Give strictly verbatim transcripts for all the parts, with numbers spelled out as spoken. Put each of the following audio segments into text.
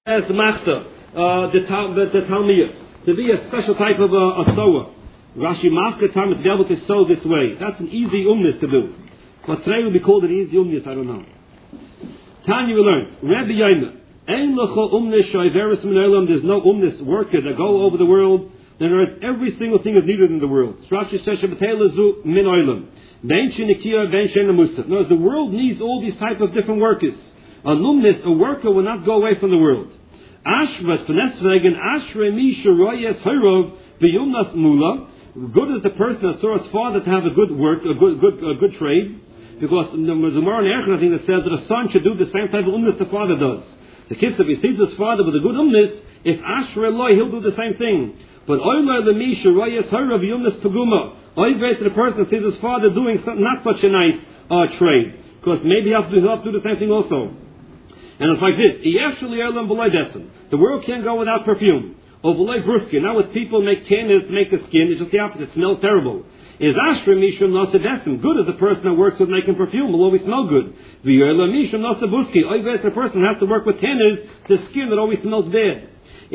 as the machta, uh, the tal, the, the talmiyah, to be a special type of a, a sower. Rashi machta time is to be able to sow this way. That's an easy umnis to do. But today will be called an easy umnis, I don't know. Tanya will learn. Rabbi Yaima, ein lecho umnis shoiveris min olam. There's no umnis worker that go over the world. Then there is every single thing is needed in the world. Rashi says shabbatei min olam. Ben shenikia ben shenamusa. No, the world needs all these type of different workers. A numnis, a worker, will not go away from the world. Ashvas v'nesvegen ashre mi shroyes hirov v'yumnas mula. Good is the person that saw his father to have a good work, a good, good, a good trade, because there's a more in Erechon, I think, that says that a son should do the same type of umnis the father does. So, kids, if he sees his father with a good umnis, if ashre loy, he'll do the same thing. But oilay lemi shroyes hirov v'yumnas paguma. Oivay to the person that sees his father doing not such a nice uh, trade, because maybe he'll have to do the same thing also. And it's like this: the world can't go without perfume. Or now with people make tanners to make the skin, it's just the opposite. It smells terrible. Is ashrim mishum nasabesim? Good is the person that works with making perfume will always smell good. V'yola mishum nasabuski. Oivay the person that has to work with tanners, the skin that always smells bad.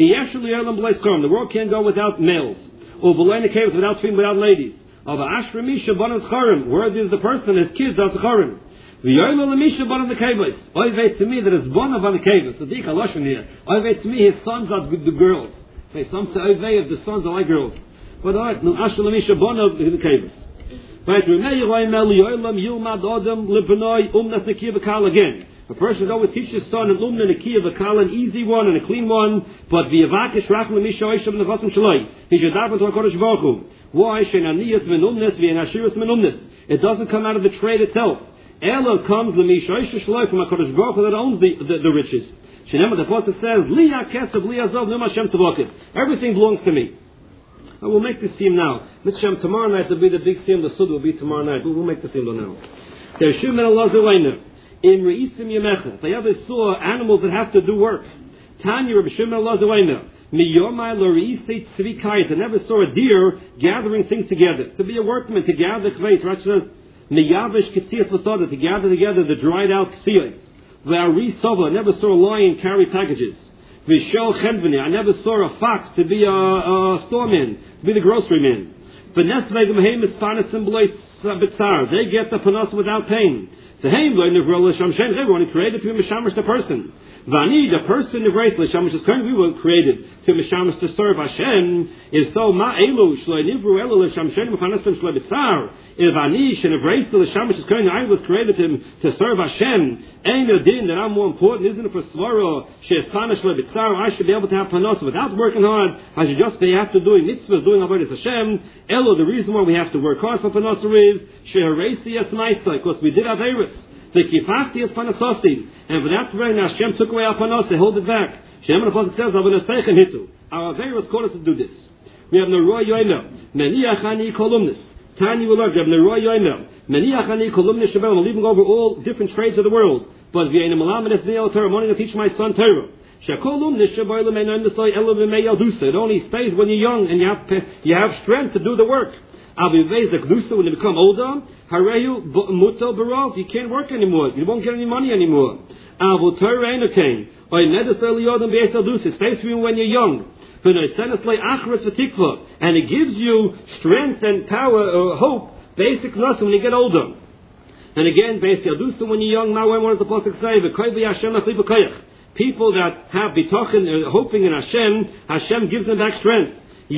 The world can't go without males. Or caves without females, without ladies. Of ashrim mishum banas charim. Worthy is the person his kids does charim. V'yoyla lemisha bar of the kavos. Oivay to me that is born of the kavos. So dik haloshen here. Oivay to me his sons are the girls. Okay, some say oivay if the sons are like girls. But alright, no ashra lemisha born of the kavos. Right, remei yoymel yoylam yilmad odem lebenoi umnas nekiya v'kal again. A person should always teach his son an umna nekiya v'kal, an easy one and a clean one. But v'yavakish rachim lemisha oisham nechasim shaloi. He should daven to HaKadosh Baruch Hu. Why shein aniyas min umnes v'yenashiras min umnes? It doesn't come out of the trade itself. Elo comes the Mishoish Shloi from HaKadosh Baruch Hu that owns the, the, the riches. Shenema, the Apostle says, Liya Kesef, Liya Zov, Numa Hashem Tzavokis. Everything belongs to me. I will make this team now. Mitzvah, tomorrow night will be the big team. The Sud will be tomorrow night. We'll make this team now. There's Shumen Allah Zewaina. In Reisim Yemecha. They ever saw animals that have to do work. Tanya Rabbi Shumen Allah Zewaina. Miyomai Loreisei Tzvikayit. I never saw a deer gathering things together. To be a workman, to gather kveis. Rashi says, Miyavish Ketziyas Masada, to gather together the dried out Ketziyas. Ve'ari Sova, I never saw a lion carry packages. V'shel Chenveni, I never saw a fox to be a, a storeman, to be the grocery man. V'nesveg Mehem Ispanis Symboloi Bitzar, they get the panas without pain. V'heim Lo Nivrol L'Sham Shen, everyone created to be Mishamish the person. Vani, the person of race L'Shamish is currently we were created to Mishamish to serve Hashem. Is so Ma Elu Shloi Nivru Elu L'Sham Shen M'Panas Shem Shloi Bitzar. If Ani Shen of race L'Shamish is currently I was created to, to serve Hashem. Ain't a din that I'm more important, isn't it for Svara? She is Panas Shloi Bitzar. I should be able to have panas without working hard. I should just be after doing mitzvahs, doing avodas Hashem. Elu, the reason why we have to work hard for panas is Sheharesi Yes Maisai, because we did Averis. The kifachti is panasosi, and for that reason Hashem took away our panos, they hold it back. Shem and the Apostle says, "Avonaseichen hitu." Our Averos called us to do this. We have Neroy Yoimel, Meniach Ani columnist. Tani will learn. We have Neroy Yoimel, Meniach Ani columnist. Shabbat. I'm leaving over all different trades of the world, but we are in a malam and esnei Torah. I'm only going to teach my son Torah. Shakolumnist Shabbat. It only stays when you're young and you have you have strength to do the work. When you become older, you can't work anymore. You won't get any money anymore. It stays for you when you're young. And it gives you strength and power or hope, basic nothing when you get older. And again, when you're young, now what does the Apostle say? People that have bitochen, hoping in Hashem, Hashem gives them back strength.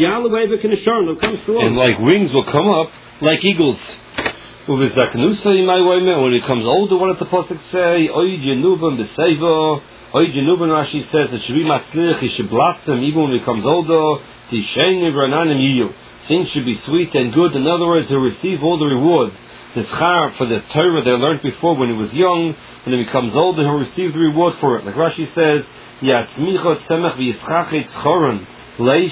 And like wings will come up like eagles. When it comes older, what does the Pasuk say? Oy Jenubim b'seiva. Oy Jenubim, Rashi says it should be matzlich. He should blast them even when he comes older. Tishayni v'rananim yiyu. Things should be sweet and good. In other words, he'll receive all the reward. The schar for the Torah they learned before when he was young. When he becomes older, he'll receive the reward for it. Like Rashi says, Yatzmichot semach v'yischachet choron. Will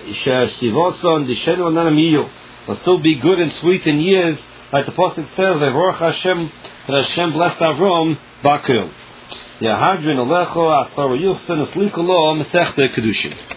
still be good and sweet in years, like the Apostle says, Hashem, that Hashem blessed Avram, Bakil. Yahadrin Alecho, Asar Yuchsen, Aslikolo, Mesechta Kedushin.